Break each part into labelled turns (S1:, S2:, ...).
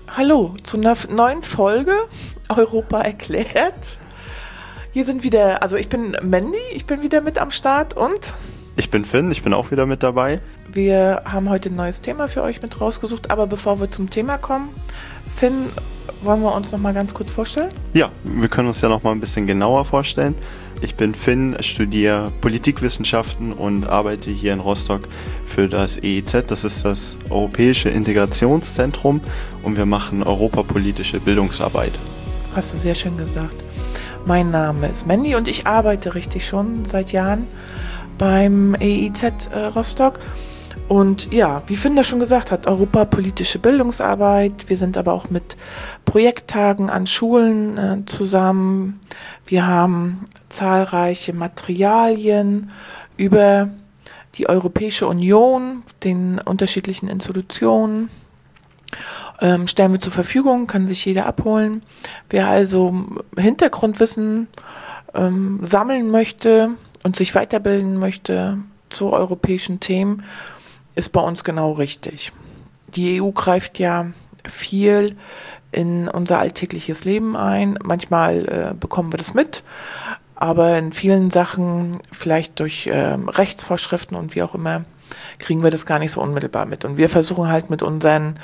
S1: Hallo zu einer neuen Folge Europa erklärt. Hier sind wieder, also ich bin Mandy, ich bin wieder mit am Start und
S2: ich bin Finn, ich bin auch wieder mit dabei.
S1: Wir haben heute ein neues Thema für euch mit rausgesucht, aber bevor wir zum Thema kommen, Finn, wollen wir uns noch mal ganz kurz vorstellen?
S2: Ja, wir können uns ja noch mal ein bisschen genauer vorstellen. Ich bin Finn, studiere Politikwissenschaften und arbeite hier in Rostock für das EIZ, das ist das Europäische Integrationszentrum, und wir machen europapolitische Bildungsarbeit.
S1: Hast du sehr schön gesagt. Mein Name ist Mandy und ich arbeite richtig schon seit Jahren beim EIZ Rostock. Und ja, wie Finn das schon gesagt hat, europapolitische Bildungsarbeit. Wir sind aber auch mit Projekttagen an Schulen zusammen. Wir haben zahlreiche Materialien über die Europäische Union, den unterschiedlichen Institutionen. Stellen wir zur Verfügung, kann sich jeder abholen. Wer also Hintergrundwissen sammeln möchte und sich weiterbilden möchte zu europäischen Themen, ist bei uns genau richtig. Die EU greift ja viel in unser alltägliches Leben ein. Manchmal bekommen wir das mit, aber in vielen Sachen, vielleicht durch Rechtsvorschriften und wie auch immer, kriegen wir das gar nicht so unmittelbar mit. Und wir versuchen halt mit unseren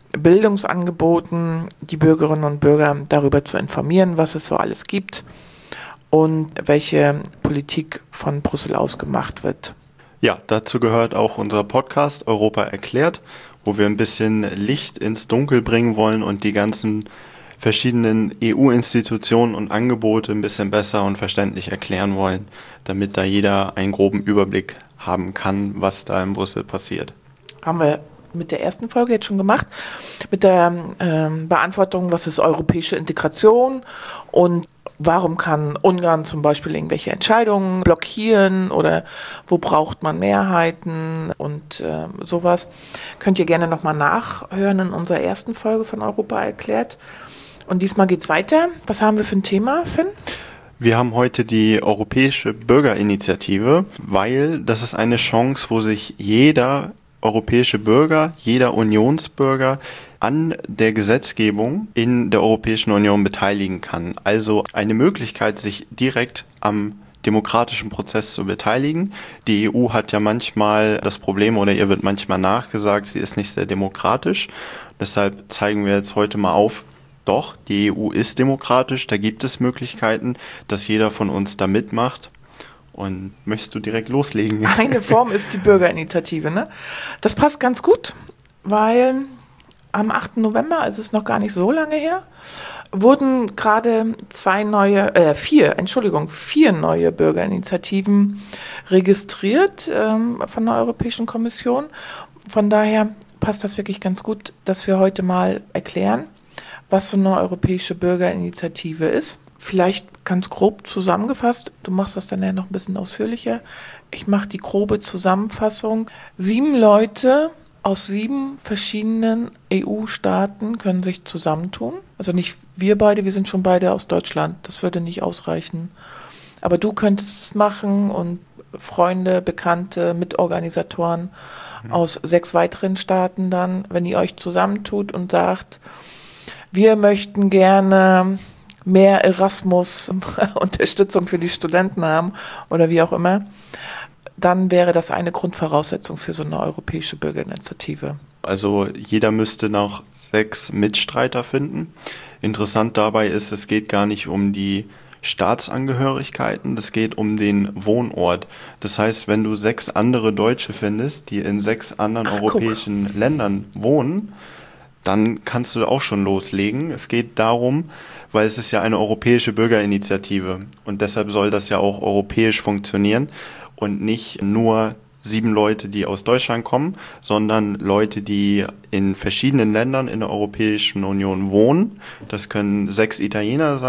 S1: Bildungsangeboten die Bürgerinnen und Bürger darüber zu informieren, was es so alles gibt und welche Politik von Brüssel aus gemacht wird.
S2: Ja, dazu gehört auch unser Podcast Europa erklärt, wo wir ein bisschen Licht ins Dunkel bringen wollen und die ganzen verschiedenen EU-Institutionen und Angebote ein bisschen besser und verständlich erklären wollen, damit da jeder einen groben Überblick haben kann, was da in Brüssel passiert.
S1: Haben wir mit der ersten Folge jetzt schon gemacht, mit der Beantwortung, was ist europäische Integration und warum kann Ungarn zum Beispiel irgendwelche Entscheidungen blockieren oder wo braucht man Mehrheiten und sowas. Könnt ihr gerne nochmal nachhören in unserer ersten Folge von Europa erklärt. Und diesmal geht's weiter. Was haben wir für ein Thema, Finn?
S2: Wir haben heute die Europäische Bürgerinitiative, weil das ist eine Chance, wo sich jeder europäische Bürger, jeder Unionsbürger an der Gesetzgebung in der Europäischen Union beteiligen kann. Also eine Möglichkeit, sich direkt am demokratischen Prozess zu beteiligen. Die EU hat ja manchmal das Problem, oder ihr wird manchmal nachgesagt, sie ist nicht sehr demokratisch. Deshalb zeigen wir jetzt heute mal auf, doch, die EU ist demokratisch, da gibt es Möglichkeiten, dass jeder von uns da mitmacht. Und möchtest du direkt loslegen?
S1: Eine Form ist die Bürgerinitiative, ne? Das passt ganz gut, weil am 8. November, also ist noch gar nicht so lange her, wurden gerade vier neue Bürgerinitiativen registriert von der Europäischen Kommission. Von daher passt das wirklich ganz gut, dass wir heute mal erklären, was so eine europäische Bürgerinitiative ist. Vielleicht ganz grob zusammengefasst, du machst das dann ja noch ein bisschen ausführlicher. Ich mache die grobe Zusammenfassung. 7 Leute aus 7 verschiedenen EU-Staaten können sich zusammentun. Also nicht wir beide, wir sind schon beide aus Deutschland. Das würde nicht ausreichen. Aber du könntest es machen und Freunde, Bekannte, Mitorganisatoren aus 6 weiteren Staaten dann, wenn ihr euch zusammentut und sagt, wir möchten gerne mehr Erasmus-Unterstützung für die Studenten haben oder wie auch immer, dann wäre das eine Grundvoraussetzung für so eine europäische Bürgerinitiative.
S2: Also jeder müsste noch 6 Mitstreiter finden. Interessant dabei ist, es geht gar nicht um die Staatsangehörigkeiten, es geht um den Wohnort. Das heißt, wenn du 6 andere Deutsche findest, die in 6 anderen europäischen Ländern wohnen, dann kannst du auch schon loslegen. Es geht darum, weil es ist ja eine europäische Bürgerinitiative und deshalb soll das ja auch europäisch funktionieren und nicht nur 7 Leute, die aus Deutschland kommen, sondern Leute, die in verschiedenen Ländern in der Europäischen Union wohnen. Das können 7 Italiener,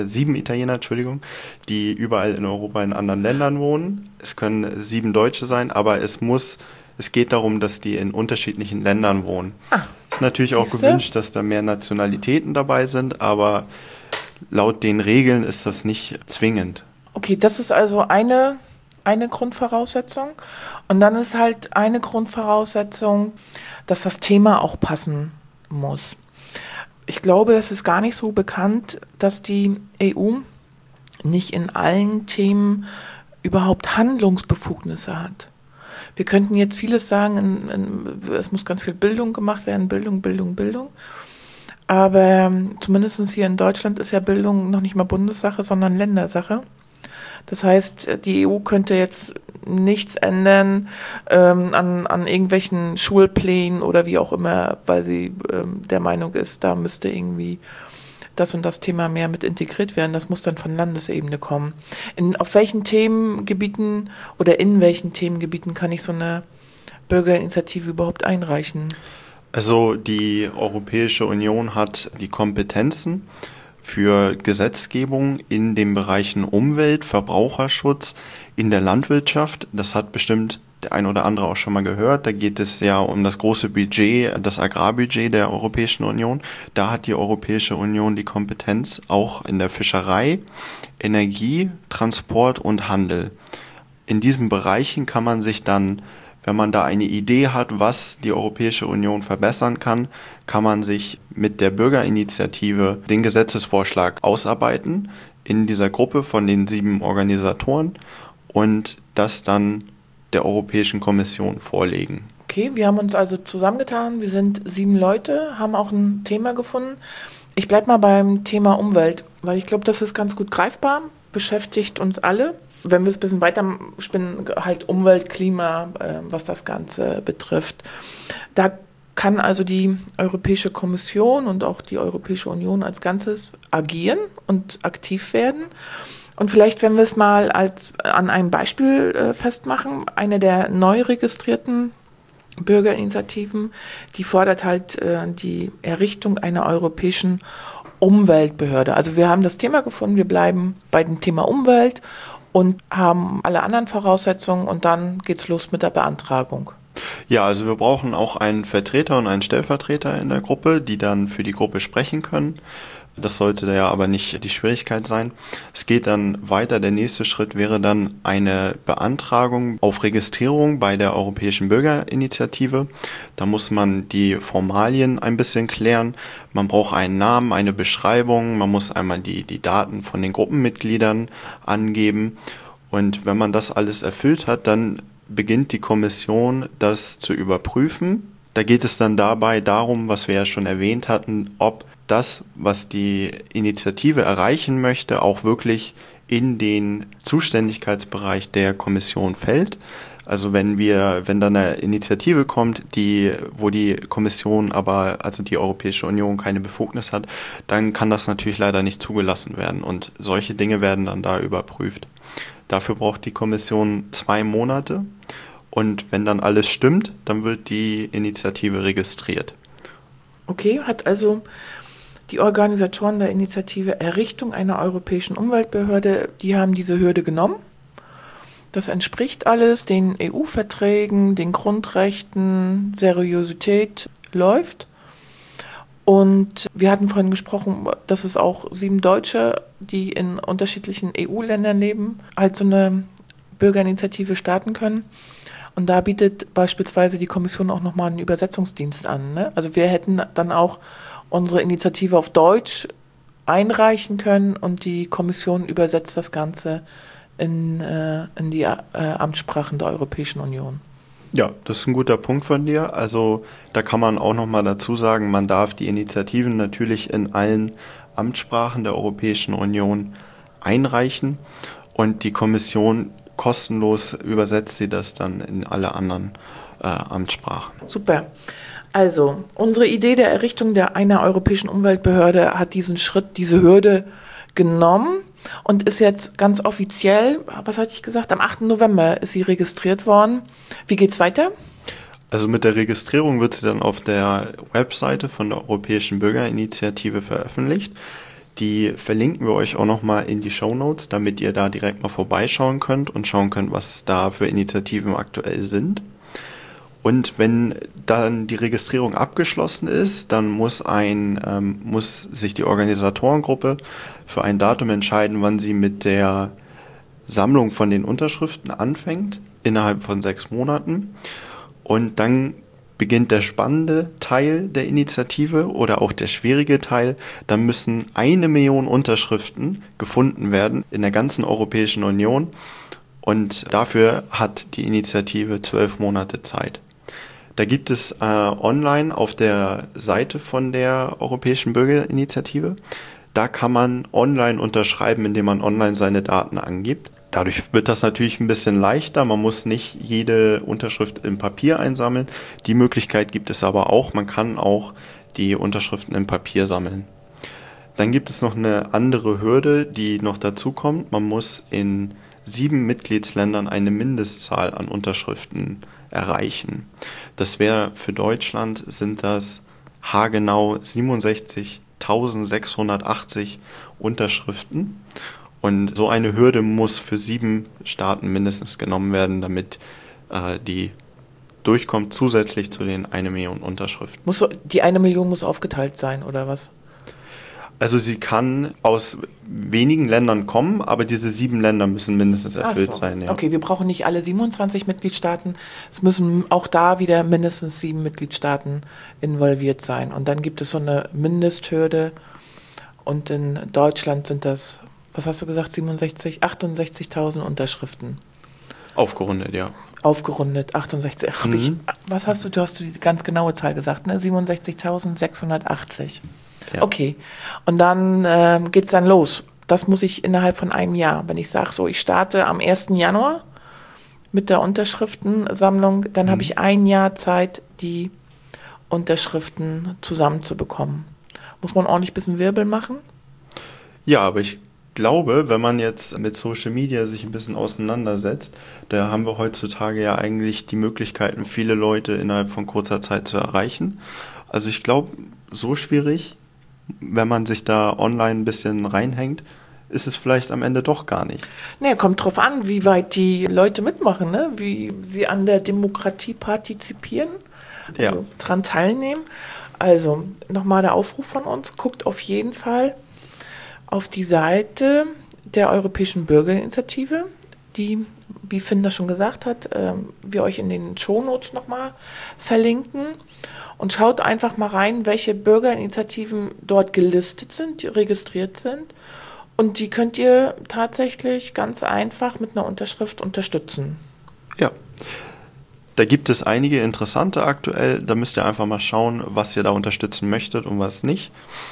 S2: die überall in Europa in anderen Ländern wohnen. Es können 7 Deutsche sein, aber es geht darum, dass die in unterschiedlichen Ländern wohnen. Es ist natürlich auch gewünscht, dass da mehr Nationalitäten dabei sind, aber laut den Regeln ist das nicht zwingend.
S1: Okay, das ist also eine Grundvoraussetzung. Und dann ist halt eine Grundvoraussetzung, dass das Thema auch passen muss. Ich glaube, das ist gar nicht so bekannt, dass die EU nicht in allen Themen überhaupt Handlungsbefugnisse hat. Wir könnten jetzt vieles sagen, es muss ganz viel Bildung gemacht werden, Bildung, Bildung, Bildung. Aber zumindest hier in Deutschland ist ja Bildung noch nicht mal Bundessache, sondern Ländersache. Das heißt, die EU könnte jetzt nichts ändern an irgendwelchen Schulplänen oder wie auch immer, weil sie der Meinung ist, da müsste irgendwie das und das Thema mehr mit integriert werden. Das muss dann von Landesebene kommen. Auf welchen Themengebieten oder in welchen Themengebieten kann ich so eine Bürgerinitiative überhaupt einreichen?
S2: Also die Europäische Union hat die Kompetenzen für Gesetzgebung in den Bereichen Umwelt, Verbraucherschutz, in der Landwirtschaft. Das hat bestimmt der ein oder andere auch schon mal gehört. Da geht es ja um das große Budget, das Agrarbudget der Europäischen Union. Da hat die Europäische Union die Kompetenz auch in der Fischerei, Energie, Transport und Handel. In diesen Bereichen kann man sich dann, wenn man da eine Idee hat, was die Europäische Union verbessern kann, kann man sich mit der Bürgerinitiative den Gesetzesvorschlag ausarbeiten in dieser Gruppe von den 7 Organisatoren und das dann der Europäischen Kommission vorlegen.
S1: Okay, wir haben uns also zusammengetan. Wir sind 7 Leute, haben auch ein Thema gefunden. Ich bleibe mal beim Thema Umwelt, weil ich glaube, das ist ganz gut greifbar, beschäftigt uns alle. Wenn wir es ein bisschen weiter spinnen, halt Umwelt, Klima, was das Ganze betrifft. Da kann also die Europäische Kommission und auch die Europäische Union als Ganzes agieren und aktiv werden. Und vielleicht, wenn wir es mal an einem Beispiel festmachen, eine der neu registrierten Bürgerinitiativen, die fordert halt die Errichtung einer europäischen Umweltbehörde. Also wir haben das Thema gefunden, wir bleiben bei dem Thema Umwelt und haben alle anderen Voraussetzungen und dann geht's los mit der Beantragung.
S2: Ja, also wir brauchen auch einen Vertreter und einen Stellvertreter in der Gruppe, die dann für die Gruppe sprechen können. Das sollte ja aber nicht die Schwierigkeit sein. Es geht dann weiter. Der nächste Schritt wäre dann eine Beantragung auf Registrierung bei der Europäischen Bürgerinitiative. Da muss man die Formalien ein bisschen klären. Man braucht einen Namen, eine Beschreibung. Man muss einmal die Daten von den Gruppenmitgliedern angeben. Und wenn man das alles erfüllt hat, dann beginnt die Kommission, das zu überprüfen. Da geht es dann dabei darum, was wir ja schon erwähnt hatten, ob das, was die Initiative erreichen möchte, auch wirklich in den Zuständigkeitsbereich der Kommission fällt. Also wenn dann eine Initiative kommt, wo die Kommission also die Europäische Union keine Befugnis hat, dann kann das natürlich leider nicht zugelassen werden und solche Dinge werden dann da überprüft. Dafür braucht die Kommission 2 Monate und wenn dann alles stimmt, dann wird die Initiative registriert.
S1: Okay, hat also die Organisatoren der Initiative Errichtung einer europäischen Umweltbehörde, die haben diese Hürde genommen. Das entspricht alles den EU-Verträgen, den Grundrechten, Seriosität läuft. Und wir hatten vorhin gesprochen, dass es auch 7 Deutsche, die in unterschiedlichen EU-Ländern leben, halt so eine Bürgerinitiative starten können. Und da bietet beispielsweise die Kommission auch nochmal einen Übersetzungsdienst an. Ne? Also wir hätten dann auch unsere Initiative auf Deutsch einreichen können und die Kommission übersetzt das Ganze in die Amtssprachen der Europäischen Union.
S2: Ja, das ist ein guter Punkt von dir. Also da kann man auch nochmal dazu sagen, man darf die Initiativen natürlich in allen Amtssprachen der Europäischen Union einreichen und die Kommission kostenlos übersetzt sie das dann in alle anderen Amtssprachen.
S1: Super. Also, unsere Idee der Errichtung einer europäischen Umweltbehörde hat diesen Schritt, diese Hürde genommen und ist jetzt ganz offiziell, was hatte ich gesagt, am 8. November ist sie registriert worden. Wie geht's weiter?
S2: Also mit der Registrierung wird sie dann auf der Webseite von der Europäischen Bürgerinitiative veröffentlicht. Die verlinken wir euch auch nochmal in die Shownotes, damit ihr da direkt mal vorbeischauen könnt und schauen könnt, was da für Initiativen aktuell sind. Und wenn dann die Registrierung abgeschlossen ist, dann muss sich die Organisatorengruppe für ein Datum entscheiden, wann sie mit der Sammlung von den Unterschriften anfängt, innerhalb von 6 Monaten. Und dann beginnt der spannende Teil der Initiative oder auch der schwierige Teil. Da müssen 1 Million Unterschriften gefunden werden in der ganzen Europäischen Union. Und dafür hat die Initiative 12 Monate Zeit. Da gibt es online auf der Seite von der Europäischen Bürgerinitiative, da kann man online unterschreiben, indem man online seine Daten angibt. Dadurch wird das natürlich ein bisschen leichter. Man muss nicht jede Unterschrift im Papier einsammeln. Die Möglichkeit gibt es aber auch. Man kann auch die Unterschriften im Papier sammeln. Dann gibt es noch eine andere Hürde, die noch dazu kommt. Man muss in 7 Mitgliedsländern eine Mindestzahl an Unterschriften erreichen. Das wäre für Deutschland sind das haargenau 67.680 Unterschriften. Und so eine Hürde muss für 7 Staaten mindestens genommen werden, damit die durchkommt, zusätzlich zu den 1 Million Unterschriften.
S1: Die 1 Million muss aufgeteilt sein, oder was?
S2: Also sie kann aus wenigen Ländern kommen, aber diese 7 Länder müssen mindestens erfüllt sein. Ja.
S1: Okay, wir brauchen nicht alle 27 Mitgliedstaaten. Es müssen auch da wieder mindestens 7 Mitgliedstaaten involviert sein. Und dann gibt es so eine Mindesthürde. Und in Deutschland sind das, was hast du gesagt, 68.000 Unterschriften.
S2: Aufgerundet, ja.
S1: Aufgerundet, 68. Was hast du? Du hast die ganz genaue Zahl gesagt, ne? 67.680. Ja. Okay, und dann geht es dann los. Das muss ich innerhalb von einem Jahr. Wenn ich sage, so, ich starte am 1. Januar mit der Unterschriftensammlung, dann habe ich ein Jahr Zeit, die Unterschriften zusammenzubekommen. Muss man ordentlich ein bisschen Wirbel machen?
S2: Ja, aber ich glaube, wenn man jetzt mit Social Media sich ein bisschen auseinandersetzt, da haben wir heutzutage ja eigentlich die Möglichkeiten, viele Leute innerhalb von kurzer Zeit zu erreichen. Also ich glaube, so schwierig, wenn man sich da online ein bisschen reinhängt, ist es vielleicht am Ende doch gar nicht.
S1: Nee, kommt drauf an, wie weit die Leute mitmachen, ne? Wie sie an der Demokratie partizipieren, also dran teilnehmen. Also nochmal der Aufruf von uns, guckt auf jeden Fall auf die Seite der Europäischen Bürgerinitiative, die, wie Finn das schon gesagt hat, wir euch in den Shownotes nochmal verlinken. Und schaut einfach mal rein, welche Bürgerinitiativen dort gelistet sind, die registriert sind. Und die könnt ihr tatsächlich ganz einfach mit einer Unterschrift unterstützen.
S2: Ja, da gibt es einige interessante aktuell. Da müsst ihr einfach mal schauen, was ihr da unterstützen möchtet und was nicht.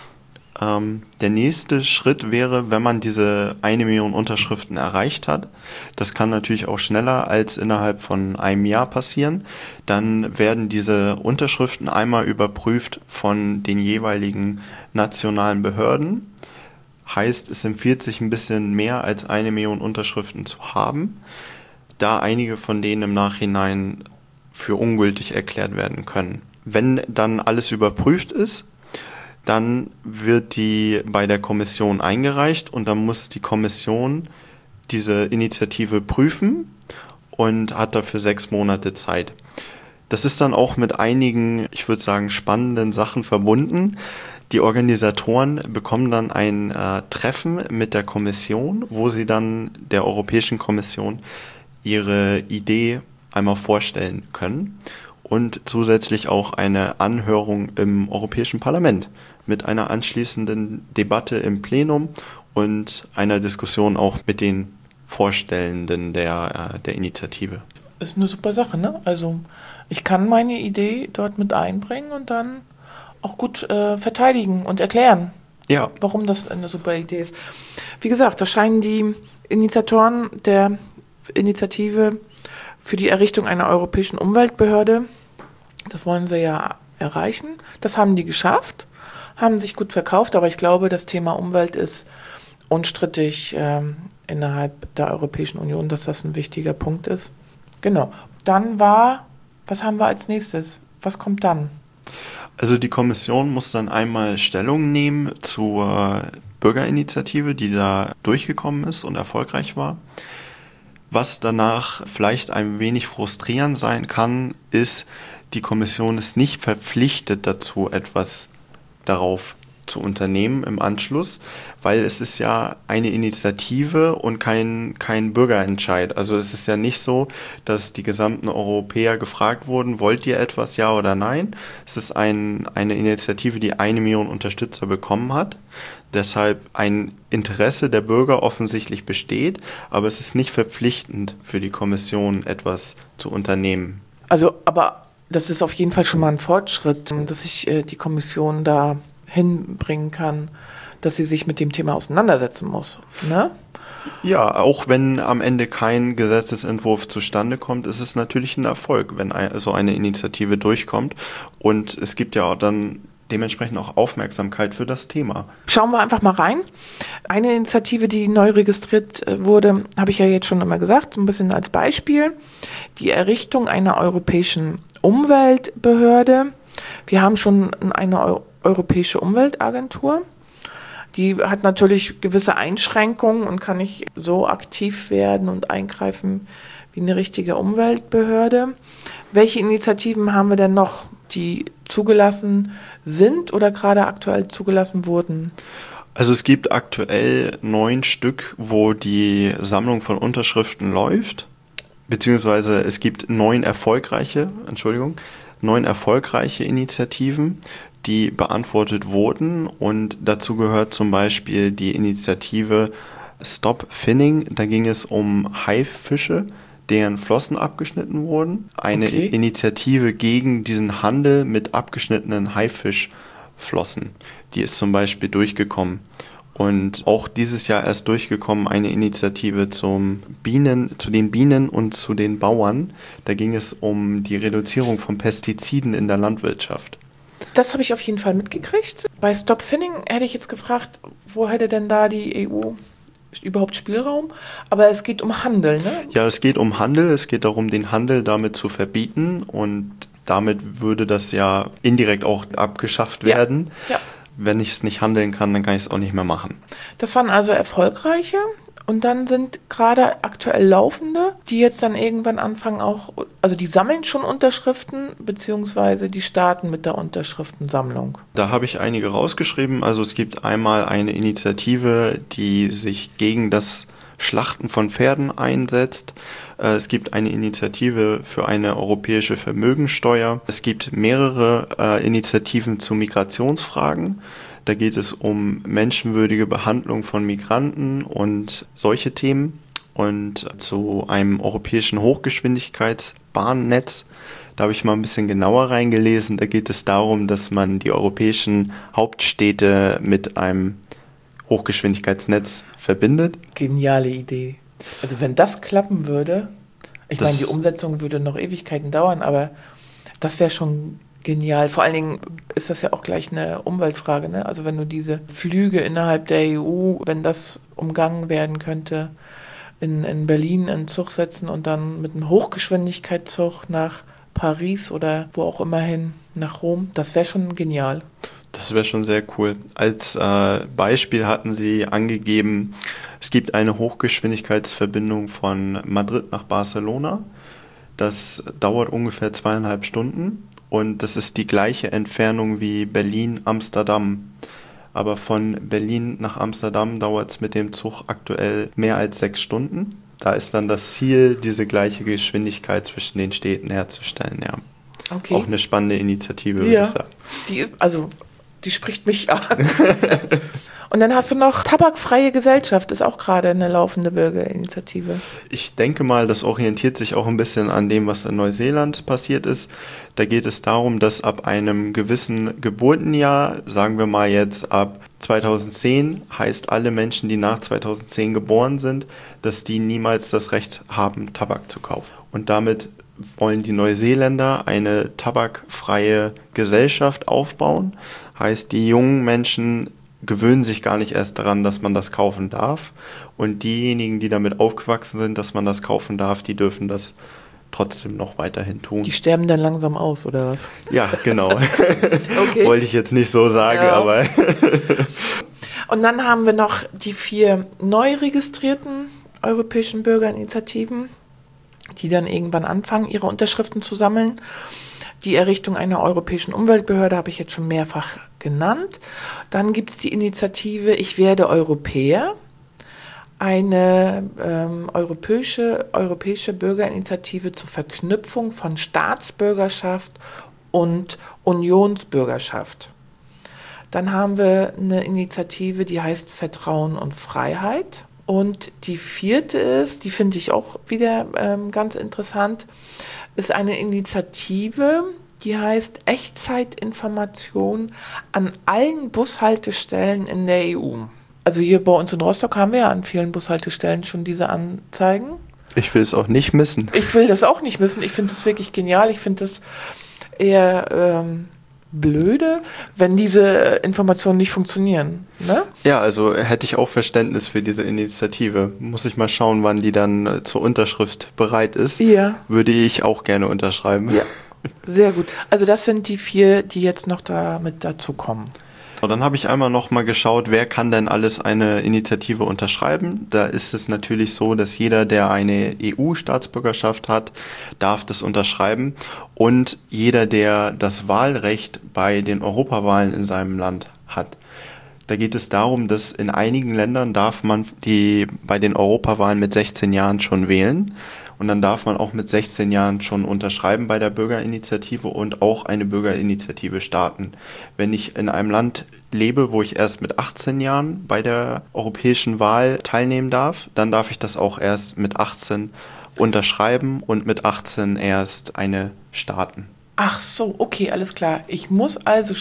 S2: Der nächste Schritt wäre, wenn man diese 1 Million Unterschriften erreicht hat. Das kann natürlich auch schneller als innerhalb von einem Jahr passieren. Dann werden diese Unterschriften einmal überprüft von den jeweiligen nationalen Behörden. Heißt, es empfiehlt sich ein bisschen mehr als 1 Million Unterschriften zu haben, da einige von denen im Nachhinein für ungültig erklärt werden können. Wenn dann alles überprüft ist, dann wird die bei der Kommission eingereicht und dann muss die Kommission diese Initiative prüfen und hat dafür 6 Monate Zeit. Das ist dann auch mit einigen, ich würde sagen, spannenden Sachen verbunden. Die Organisatoren bekommen dann ein Treffen mit der Kommission, wo sie dann der Europäischen Kommission ihre Idee einmal vorstellen können und zusätzlich auch eine Anhörung im Europäischen Parlament mit einer anschließenden Debatte im Plenum und einer Diskussion auch mit den Vorstellenden der Initiative.
S1: Ist eine super Sache, ne? Also ich kann meine Idee dort mit einbringen und dann auch gut verteidigen und erklären, warum das eine super Idee ist. Wie gesagt, da scheinen die Initiatoren der Initiative für die Errichtung einer europäischen Umweltbehörde, das wollen sie ja erreichen. Das haben die geschafft, haben sich gut verkauft, aber ich glaube, das Thema Umwelt ist unstrittig innerhalb der Europäischen Union, dass das ein wichtiger Punkt ist. Genau. Dann was haben wir als nächstes? Was kommt dann?
S2: Also die Kommission muss dann einmal Stellung nehmen zur Bürgerinitiative, die da durchgekommen ist und erfolgreich war. Was danach vielleicht ein wenig frustrierend sein kann, ist, die Kommission ist nicht verpflichtet dazu, etwas darauf zu unternehmen im Anschluss, weil es ist ja eine Initiative und kein Bürgerentscheid. Also es ist ja nicht so, dass die gesamten Europäer gefragt wurden, wollt ihr etwas, ja oder nein? Es ist eine Initiative, die 1 Million Unterstützer bekommen hat. Deshalb ein Interesse der Bürger offensichtlich besteht, aber es ist nicht verpflichtend für die Kommission, etwas zu unternehmen.
S1: Also, aber das ist auf jeden Fall schon mal ein Fortschritt, dass sich die Kommission da hinbringen kann, dass sie sich mit dem Thema auseinandersetzen muss, ne?
S2: Ja, auch wenn am Ende kein Gesetzesentwurf zustande kommt, ist es natürlich ein Erfolg, wenn so eine Initiative durchkommt. Und es gibt ja auch dann dementsprechend auch Aufmerksamkeit für das Thema.
S1: Schauen wir einfach mal rein. Eine Initiative, die neu registriert wurde, habe ich ja jetzt schon immer gesagt, so ein bisschen als Beispiel. Die Errichtung einer europäischen Umweltbehörde. Wir haben schon eine europäische Umweltagentur. Die hat natürlich gewisse Einschränkungen und kann nicht so aktiv werden und eingreifen wie eine richtige Umweltbehörde. Welche Initiativen haben wir denn noch, die zugelassen sind oder gerade aktuell zugelassen wurden?
S2: Also es gibt aktuell 9 Stück, wo die Sammlung von Unterschriften läuft, beziehungsweise es gibt 9 erfolgreiche Initiativen, die beantwortet wurden, und dazu gehört zum Beispiel die Initiative Stop Finning. Da ging es um Haifische, deren Flossen abgeschnitten wurden. Eine Initiative gegen diesen Handel mit abgeschnittenen Haifischflossen. Die ist zum Beispiel durchgekommen. Und auch dieses Jahr erst durchgekommen eine Initiative zu den Bienen und zu den Bauern. Da ging es um die Reduzierung von Pestiziden in der Landwirtschaft.
S1: Das habe ich auf jeden Fall mitgekriegt. Bei Stop Finning hätte ich jetzt gefragt, wo hätte denn da die EU überhaupt Spielraum? Aber es geht um Handel, ne?
S2: Ja, es geht um Handel. Es geht darum, den Handel damit zu verbieten. Und damit würde das ja indirekt auch abgeschafft werden. Ja. Wenn ich es nicht handeln kann, dann kann ich es auch nicht mehr machen.
S1: Das waren also erfolgreiche. Und dann sind gerade aktuell laufende, die jetzt dann irgendwann anfangen auch, also die sammeln schon Unterschriften, beziehungsweise die starten mit der Unterschriftensammlung.
S2: Da habe ich einige rausgeschrieben. Also es gibt einmal eine Initiative, die sich gegen das Schlachten von Pferden einsetzt. Es gibt eine Initiative für eine europäische Vermögensteuer. Es gibt mehrere Initiativen zu Migrationsfragen. Da geht es um menschenwürdige Behandlung von Migranten und solche Themen. Und zu einem europäischen Hochgeschwindigkeitsbahnnetz, da habe ich mal ein bisschen genauer reingelesen. Da geht es darum, dass man die europäischen Hauptstädte mit einem Hochgeschwindigkeitsnetz verbindet.
S1: Geniale Idee. Also wenn das klappen würde, ich meine, die Umsetzung würde noch Ewigkeiten dauern, aber das wäre schon genial. Vor allen Dingen ist das ja auch gleich eine Umweltfrage, ne? Also wenn du diese Flüge innerhalb der EU, wenn das umgangen werden könnte, in Berlin einen Zug setzen und dann mit einem Hochgeschwindigkeitszug nach Paris oder wo auch immer hin, nach Rom, das wäre schon genial.
S2: Das wäre schon sehr cool. Als Beispiel hatten sie angegeben, es gibt eine Hochgeschwindigkeitsverbindung von Madrid nach Barcelona. Das dauert ungefähr 2,5 Stunden. Und das ist die gleiche Entfernung wie Berlin-Amsterdam. Aber von Berlin nach Amsterdam dauert es mit dem Zug aktuell mehr als 6 Stunden. Da ist dann das Ziel, diese gleiche Geschwindigkeit zwischen den Städten herzustellen. Ja. Okay. Auch eine spannende Initiative, würde ich sagen.
S1: Die spricht mich an. Und dann hast du noch Tabakfreie Gesellschaft, ist auch gerade eine laufende Bürgerinitiative.
S2: Ich denke mal, das orientiert sich auch ein bisschen an dem, was in Neuseeland passiert ist. Da geht es darum, dass ab einem gewissen Geburtenjahr, sagen wir mal jetzt ab 2010, heißt alle Menschen, die nach 2010 geboren sind, dass die niemals das Recht haben, Tabak zu kaufen. Und damit wollen die Neuseeländer eine tabakfreie Gesellschaft aufbauen. Heißt, die jungen Menschen gewöhnen sich gar nicht erst daran, dass man das kaufen darf. Und diejenigen, die damit aufgewachsen sind, dass man das kaufen darf, die dürfen das trotzdem noch weiterhin tun.
S1: Die sterben dann langsam aus, oder was?
S2: Ja, genau. Okay. Wollte ich jetzt nicht so sagen, ja. Aber...
S1: Und dann haben wir noch die 4 neu registrierten europäischen Bürgerinitiativen. die dann irgendwann anfangen, ihre Unterschriften zu sammeln. Die Errichtung einer europäischen Umweltbehörde habe ich jetzt schon mehrfach genannt. Dann gibt es die Initiative Ich werde Europäer, eine europäische Bürgerinitiative zur Verknüpfung von Staatsbürgerschaft und Unionsbürgerschaft. Dann haben wir eine Initiative, die heißt Vertrauen und Freiheit. Und die vierte ist, die finde ich auch wieder ganz interessant, ist eine Initiative, die heißt Echtzeitinformation an allen Bushaltestellen in der EU. Also hier bei uns in Rostock haben wir ja an vielen Bushaltestellen schon diese Anzeigen.
S2: Ich will es auch nicht missen.
S1: Ich will das auch nicht missen. Ich finde das wirklich genial. Ich finde das eher blöde, wenn diese Informationen nicht funktionieren. Ne?
S2: Ja, also hätte ich auch Verständnis für diese Initiative. Muss ich mal schauen, wann die dann zur Unterschrift bereit ist.
S1: Ja.
S2: Würde ich auch gerne unterschreiben.
S1: Ja, sehr gut. Also das sind die 4, die jetzt noch mit dazu kommen.
S2: Und dann habe ich einmal noch mal geschaut, wer kann denn alles eine Initiative unterschreiben. Da ist es natürlich so, dass jeder, der eine EU-Staatsbürgerschaft hat, darf das unterschreiben. Und jeder, der das Wahlrecht bei den Europawahlen in seinem Land hat. Da geht es darum, dass in einigen Ländern darf man bei den Europawahlen mit 16 Jahren schon wählen. Und dann darf man auch mit 16 Jahren schon unterschreiben bei der Bürgerinitiative und auch eine Bürgerinitiative starten. Wenn ich in einem Land lebe, wo ich erst mit 18 Jahren bei der europäischen Wahl teilnehmen darf, dann darf ich das auch erst mit 18 unterschreiben und mit 18 erst eine starten.
S1: Ach so, okay, alles klar. Ich muss also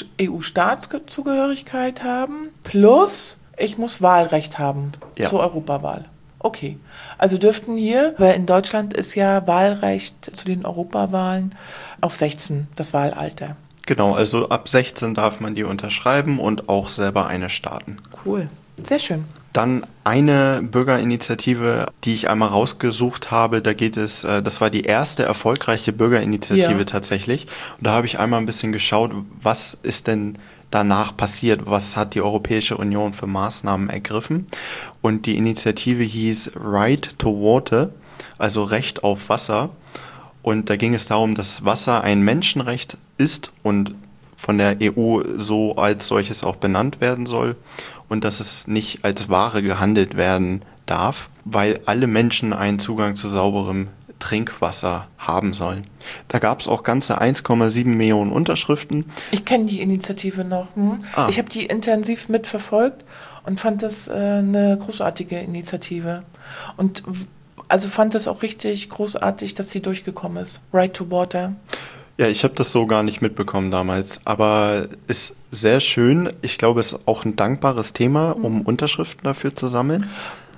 S1: EU-Staatszugehörigkeit haben, plus ich muss Wahlrecht haben zur Europawahl. Okay, also dürften hier, weil in Deutschland ist ja Wahlrecht zu den Europawahlen auf 16, das Wahlalter.
S2: Genau, also ab 16 darf man die unterschreiben und auch selber eine starten.
S1: Cool, sehr schön.
S2: Dann eine Bürgerinitiative, die ich einmal rausgesucht habe, da geht es, das war die erste erfolgreiche Bürgerinitiative tatsächlich. Und da habe ich einmal ein bisschen geschaut, was ist denn danach passiert, was hat die Europäische Union für Maßnahmen ergriffen. Und die Initiative hieß Right to Water, also Recht auf Wasser. Und da ging es darum, dass Wasser ein Menschenrecht ist und von der EU so als solches auch benannt werden soll und dass es nicht als Ware gehandelt werden darf, weil alle Menschen einen Zugang zu sauberem Trinkwasser haben sollen. Da gab es auch ganze 1,7 Millionen Unterschriften.
S1: Ich kenne die Initiative noch. Ich habe die intensiv mitverfolgt und fand das eine großartige Initiative. Und also fand das auch richtig großartig, dass sie durchgekommen ist. Right to Water.
S2: Ja, ich habe das so gar nicht mitbekommen damals, aber ist sehr schön. Ich glaube, es ist auch ein dankbares Thema, um Unterschriften dafür zu sammeln.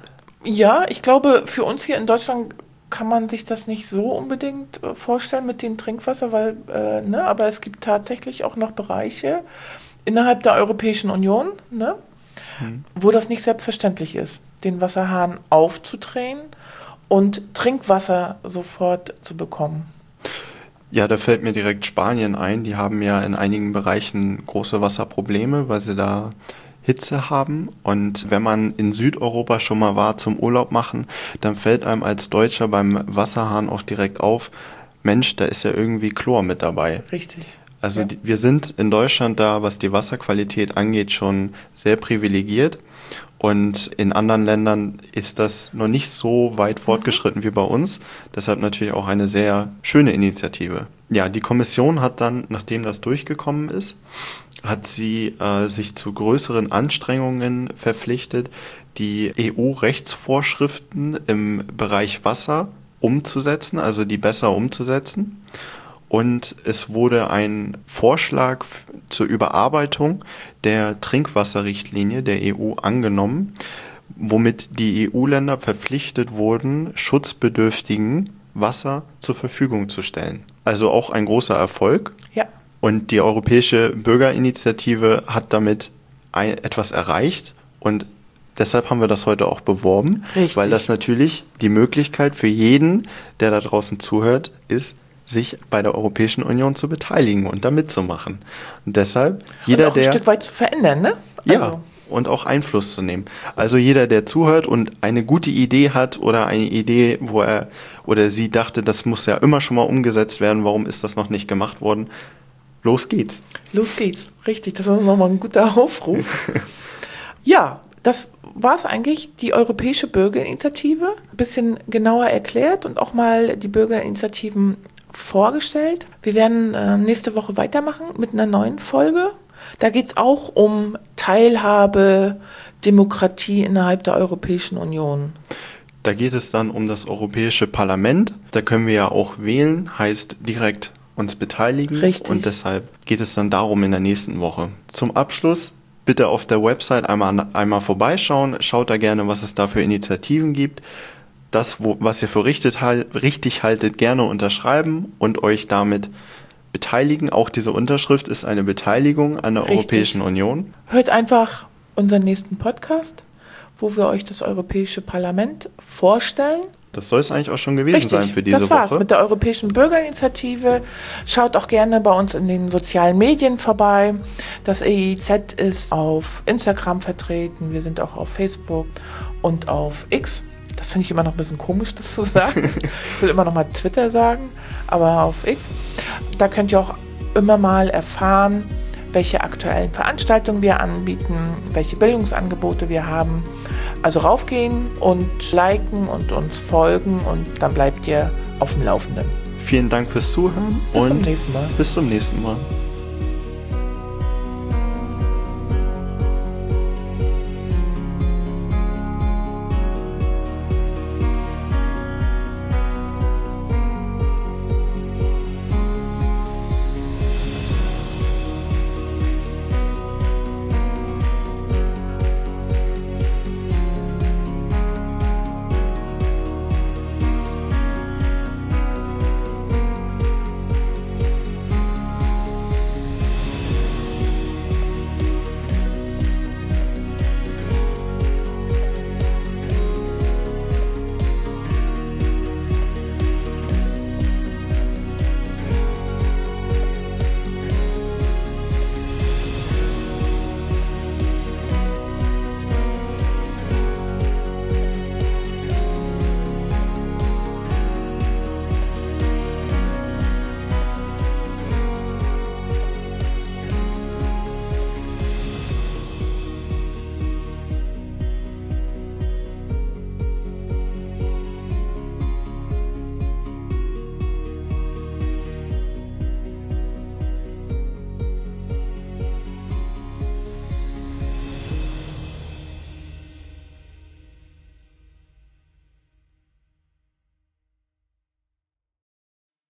S1: Ja, ich glaube, für uns hier in Deutschland kann man sich das nicht so unbedingt vorstellen mit dem Trinkwasser, weil, aber es gibt tatsächlich auch noch Bereiche innerhalb der Europäischen Union, wo das nicht selbstverständlich ist, den Wasserhahn aufzudrehen und Trinkwasser sofort zu bekommen.
S2: Ja, da fällt mir direkt Spanien ein. Die haben ja in einigen Bereichen große Wasserprobleme, weil sie da Hitze haben. Und wenn man in Südeuropa schon mal war zum Urlaub machen, dann fällt einem als Deutscher beim Wasserhahn auch direkt auf, Mensch, da ist ja irgendwie Chlor mit dabei.
S1: Richtig.
S2: Also wir sind in Deutschland da, was die Wasserqualität angeht, schon sehr privilegiert. Und in anderen Ländern ist das noch nicht so weit fortgeschritten wie bei uns. Deshalb natürlich auch eine sehr schöne Initiative. Ja, die Kommission hat dann, nachdem das durchgekommen ist, hat sie sich zu größeren Anstrengungen verpflichtet, die EU-Rechtsvorschriften im Bereich Wasser umzusetzen, also die besser umzusetzen. Und es wurde ein Vorschlag zur Überarbeitung der Trinkwasserrichtlinie der EU angenommen, womit die EU-Länder verpflichtet wurden, Schutzbedürftigen Wasser zur Verfügung zu stellen. Also auch ein großer Erfolg.
S1: Ja.
S2: Und die Europäische Bürgerinitiative hat damit etwas erreicht und deshalb haben wir das heute auch beworben,
S1: Richtig.
S2: Weil das natürlich die Möglichkeit für jeden, der da draußen zuhört, ist, sich bei der Europäischen Union zu beteiligen und da mitzumachen. Und deshalb jeder,
S1: und auch ein Stück weit zu verändern, ne?
S2: Ja, und auch Einfluss zu nehmen. Also jeder, der zuhört und eine gute Idee hat oder eine Idee, wo er oder sie dachte, das muss ja immer schon mal umgesetzt werden, warum ist das noch nicht gemacht worden? Los geht's.
S1: Los geht's, richtig, das war nochmal ein guter Aufruf. Ja, das war es eigentlich, die Europäische Bürgerinitiative. Ein bisschen genauer erklärt und auch mal die Bürgerinitiativen vorgestellt. Wir werden nächste Woche weitermachen mit einer neuen Folge. Da geht es auch um Teilhabe, Demokratie innerhalb der Europäischen Union.
S2: Da geht es dann um das Europäische Parlament. Da können wir ja auch wählen, heißt direkt uns beteiligen.
S1: Richtig.
S2: Und deshalb geht es dann darum in der nächsten Woche. Zum Abschluss bitte auf der Website einmal vorbeischauen. Schaut da gerne, was es da für Initiativen gibt. Das, was ihr für richtig haltet, gerne unterschreiben und euch damit beteiligen. Auch diese Unterschrift ist eine Beteiligung an der Europäischen Union.
S1: Hört einfach unseren nächsten Podcast, wo wir euch das Europäische Parlament vorstellen.
S2: Das soll es eigentlich auch schon gewesen sein für diese Woche.
S1: Das war's mit der Europäischen Bürgerinitiative. Schaut auch gerne bei uns in den sozialen Medien vorbei. Das EIZ ist auf Instagram vertreten. Wir sind auch auf Facebook und auf X. Das finde ich immer noch ein bisschen komisch, das zu sagen. Ich will immer noch mal Twitter sagen, aber auf X. Da könnt ihr auch immer mal erfahren, welche aktuellen Veranstaltungen wir anbieten, welche Bildungsangebote wir haben. Also raufgehen und liken und uns folgen und dann bleibt ihr auf dem Laufenden.
S2: Vielen Dank fürs Zuhören
S1: und bis zum nächsten Mal.
S2: Bis zum nächsten Mal.